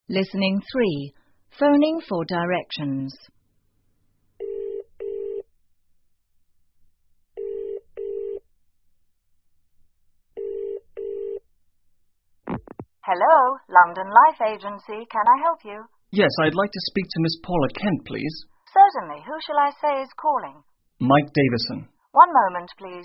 Listening 3. Phoning for directions. Hello, London Life Agency. Can I help you? Yes, I'd like to speak to Miss Paula Kent, please. Certainly. Who shall I say is calling? Mike Davison. One moment, please.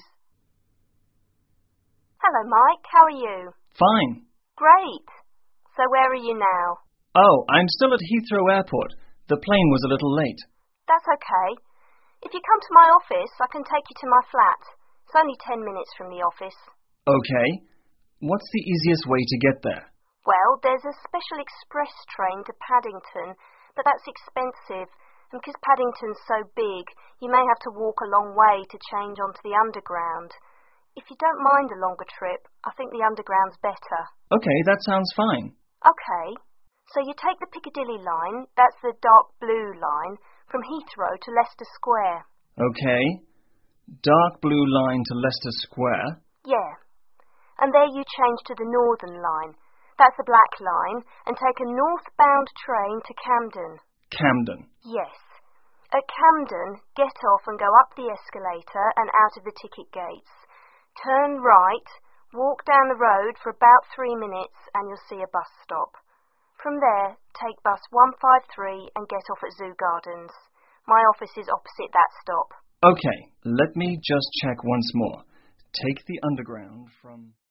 Hello, Mike. How are you? Fine. Great. So where are you now? Oh, I'm still at Heathrow Airport. The plane was a little late. That's okay. If you come to my office, I can take you to my flat. It's only 10 minutes from the office. Okay. What's the easiest way to get there? Well, there's a special express train to Paddington, but that's expensive. And because Paddington's so big, you may have to walk a long way to change onto the Underground. If you don't mind a longer trip, I think the Underground's better. Okay, that sounds fine. Okay. So you take the Piccadilly line, that's the dark blue line, from Heathrow to Leicester Square. Okay. Dark blue line to Leicester Square. Yeah. And there you change to the Northern line. That's the black line, and take a northbound train to Camden. Camden. Yes. At Camden, get off and go up the escalator and out of the ticket gates. Turn right, walk down the road for about 3 minutes, and you'll see a bus stop. From there, take bus 153 and get off at Zoo Gardens. My office is opposite that stop. Okay, let me just check once more. Take the Underground from...